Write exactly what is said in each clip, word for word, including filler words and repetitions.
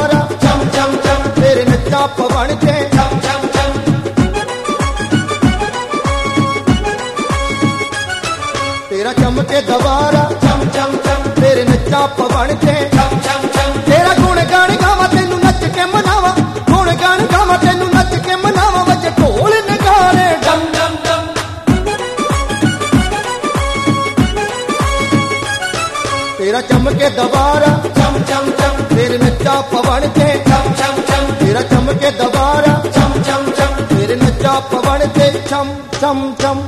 दबारा चम चम चम तेरे नच्चा पवन ते चम चम चम तेरा चमके दबारा चम चम चम तेरे नच्चा पवन ते चम चम चम तेरा गुण गान गावा तेनू नच के मनावा गुण गान गावा तेनू नच के मनावा वजे ढोल नगारे डम डम डम तेरा चमके दबारा चम चम चम तेरे नच्चा पवन ते चम चम चम तेरा चमके दबारा चम चम चम तेरे नच्चा पवन ते चम चम चम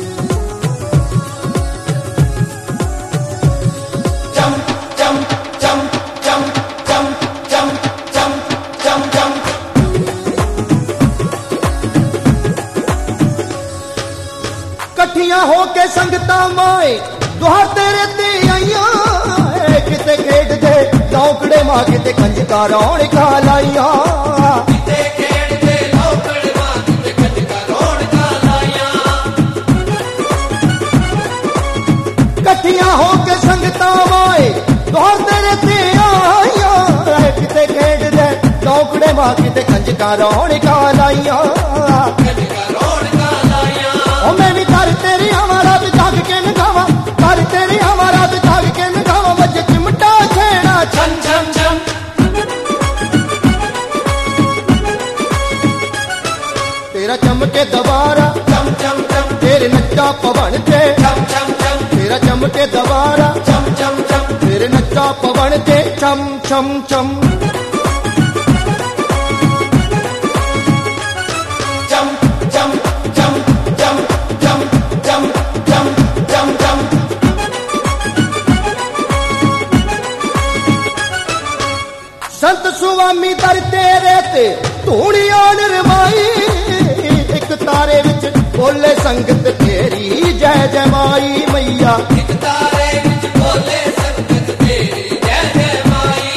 चम चम चम चम चम चम चम चम चम कठिया होके संगता माए दुहार तेरे ते आइया किते खेड दे लौकड़े मां किते कंजका रौण खा लाइया किते खेड दे लौकड़े मां किते कंजका रौण खा लाइया कठिया होके संगता माए दुहार तेरे ते आइया किते खेड दे लौकड़े मां किते कंजका रौण खा लाइया कंजका रौण खा लाइया ओ मैं भी कर तेरी हमारा भी जाग के नगावा कर तेरी हमारा भी जाग के नगावा वज चिमटा छेड़ा छम छम छम तेरा चमके दबारा चम चम चम तेरे नच्चा पवन ते चम चम चम तेरा चमके दबारा चम चम चम तेरे नच्चा पवन ते चम चम चम चम चम चम चम चम चम चम चम चम संत सुवामी दर तेरे ते धूड़िया नरमाई एक तारे विच बोले संगत तेरी जय जय माई मैया एक तारे विच बोले संगत तेरी जय जय माई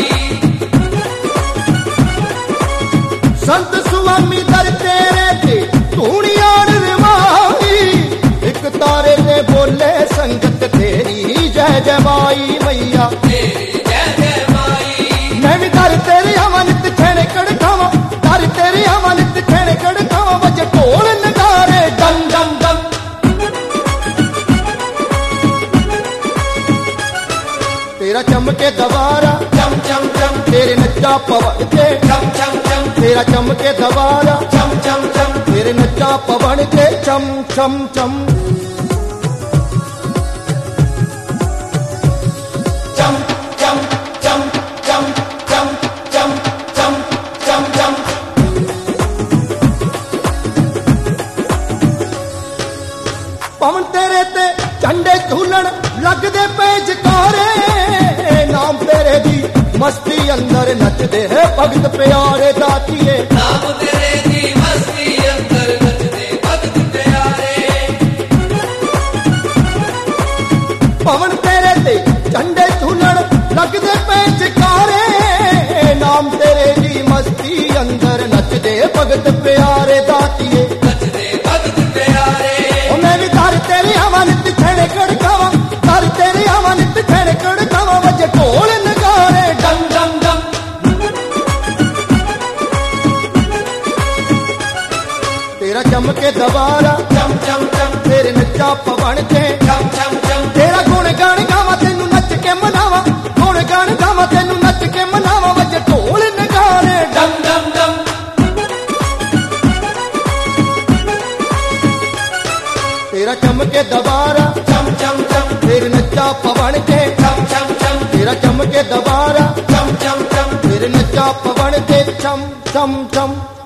संत सुवामी दर तेरे ते धूड़िया नरमाई एक तारे ते बोले संगत तेरी जय जय माई मैया तेरी जय जय माई मैं भी कर तेरी अमानत छेड़े कड़ खावा कर तेरी अमानत छेड़े कड़ खावा बजे ढोल नगारे डम डम डम तेरा चमके दबारा चम चम चम तेरे नच्चा पवन ते चम चम चम तेरा चमके दबारा चम चम चम तेरे नच्चा पवन ते चम चम चम चम चम चम चम चम चम चम चम चम पवन तेरे ते झंडे झूलन लगदे पे जकारे नाम तेरे दी मस्ती अंदर नचदे है भगत प्यारे दातिए नाम तेरे दी मस्ती अंदर नचदे भगत प्यारे पवन तेरे ते झंडे झूलन लगदे पे जकारे नाम तेरे दी मस्ती अंदर नचदे भगत प्यारे दातिए नचदे भगत प्यारे ओ मैं भी कर तेरी अमानत छेड़े कड़ खावा कर तेरी अमानत छेड़े कड़ खावा वजे ढोल नगारे डम डम डम तेरा चमके दबारा चम चम चम तेरे नच्चा पवन ते चम चम चम तेरा गुण गान गावा तेनू नच के मनावा गुण गान गावा तेनू नच के मनावा वजे ढोल नगारे डम डम डम तेरा चमके दबारा चम चम चम तेरे नच्चा पवन ते चम चम चम तेरा चमके दबारा चम चम चम तेरे नच्चा पवन ते चम चम चम